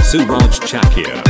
Suraj Chakia.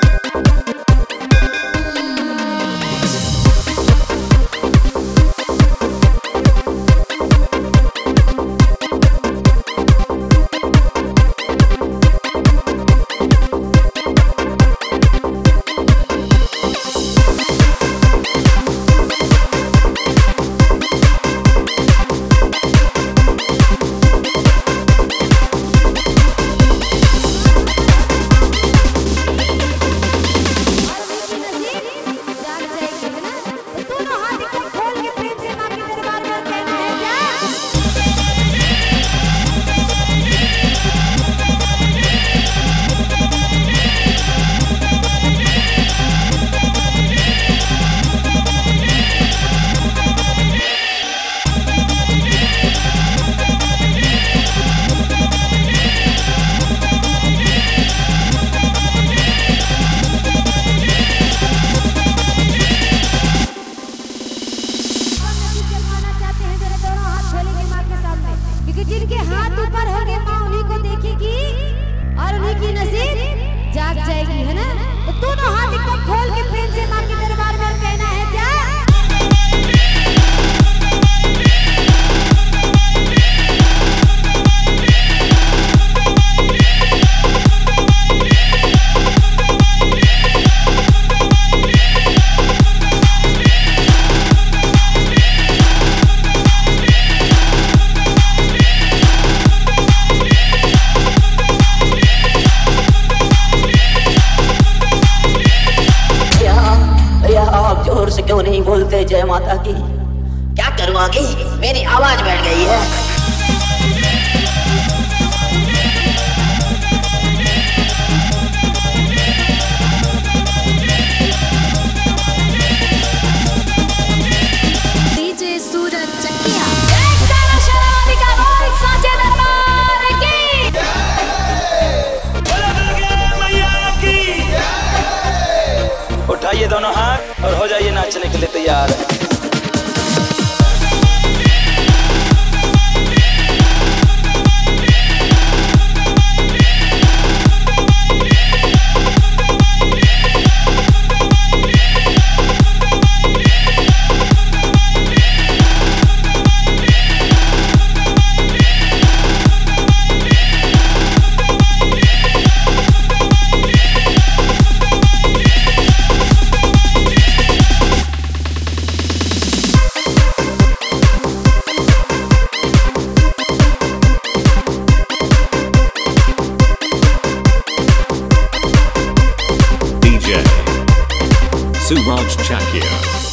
जिनके हाथ ऊपर होंगे माँ उन्हीं को देखेगी और उन्हीं की नसीब जाग जाएगी, है ना। तो दोनों हाथ एकदम खोल के प्रेम से माँ के दरबार में कहना है क्या? जोर से क्यों नहीं बोलते जय माता की? क्या करूं आगे, मेरी आवाज बैठ गई है। डीजे सूरज चकिया उठाइए दोनों हाथ और हो जाइए नाचने के लिए तैयार। Suraj Chakia.